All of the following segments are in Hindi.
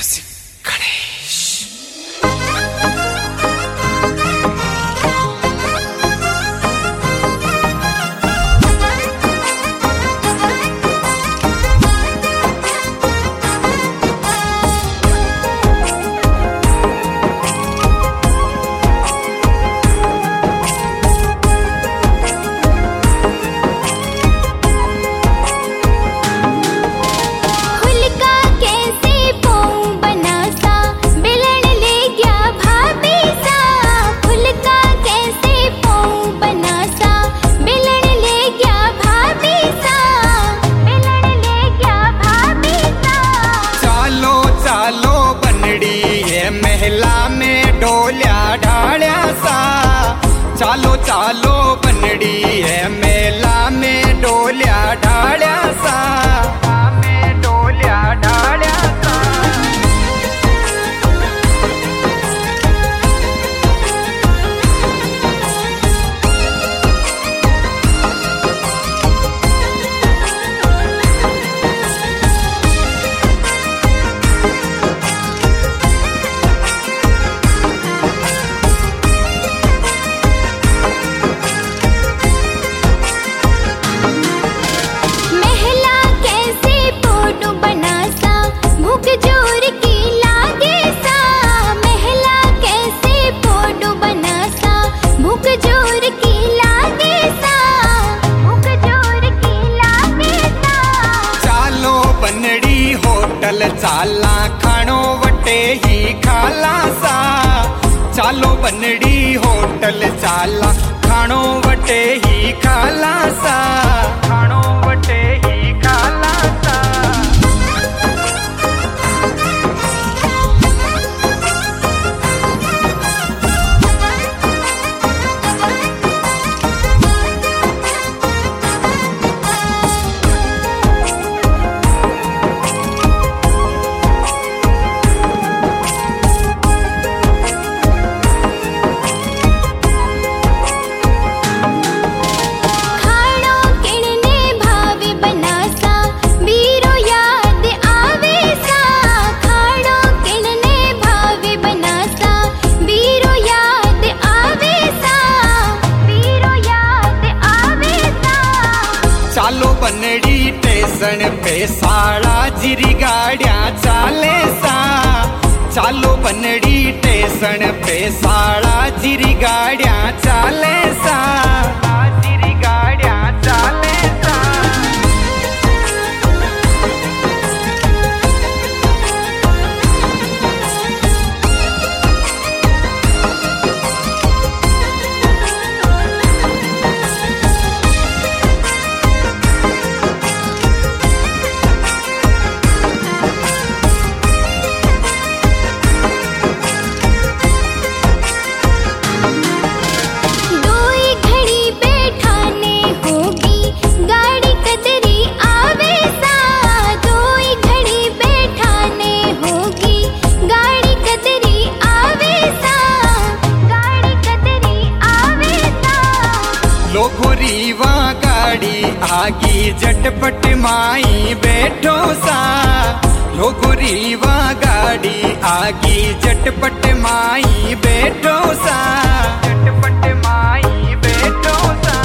म्यूजिक गणेश। महला में डोल्या ढाल्या सा, चालो चालो बनड़ी है मेला में डोल्या ढाल्या सा, में डोल्या ढाल्या सा। चाला खानो वटे ही खाला सा, चालो बनड़ी होटल चाला खानो वटे ही खाला सा, खानो वटे ही खाला सा। चालो बनड़ी स्टेशन पे साड़ा जिरी गाड़ियां चाले सा, चालो बनड़ी स्टेशन पे साड़ा जिरी गाड़ियां चाले सा, जिरी गाड़ियां चाले सा। लोगोरीवा गाड़ी आगी झटपट माई बैठो सा, लोगोरीवा गाड़ी आगी झटपट माई बैठो सा, झटपट माई बैठो सा।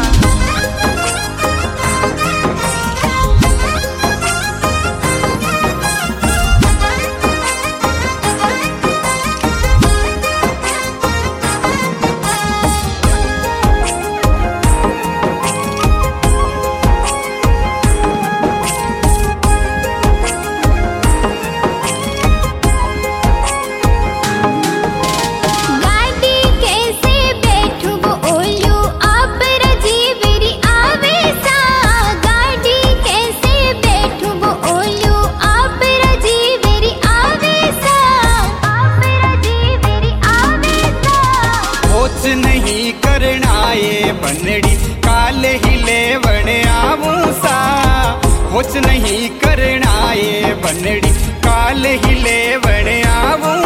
नहीं करना ये बनड़ी काल ही लेवण आवू सा, कुछ नहीं करना ये बनड़ी काल ही लेवण आवू